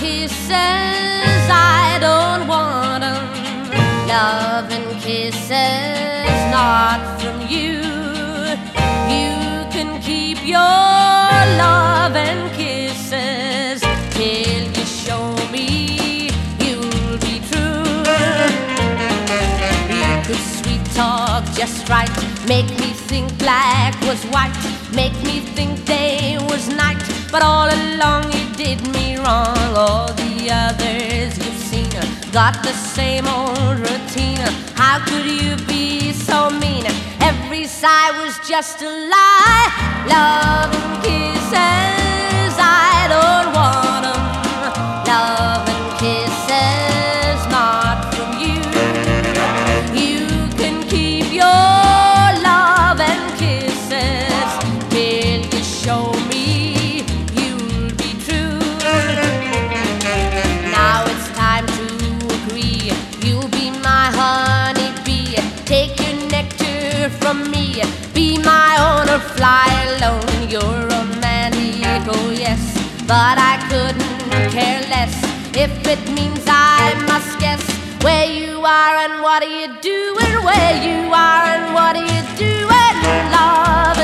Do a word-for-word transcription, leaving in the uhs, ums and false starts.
kisses, I don't want them. Love and kisses, not from you. You can keep your love and kisses till you show me you'll be true. You could sweet talk just right, make me think black was white, make me think day was night, but all along you did me wrong. All the others you've seen got the same old routine. How could you be so mean? Every sigh was just a lie. Love and kisses, I don't want them. Love and kisses, not from you. You can keep your love and kisses till you show me you'll be true. Now it's time to agree. You'll be my honeybee. Take your nectar from me. Be my own or fly alone. You're romantic, oh yes, but I couldn't care less if it means I must guess where you are and what are you doing, where you are and what are you doing. Love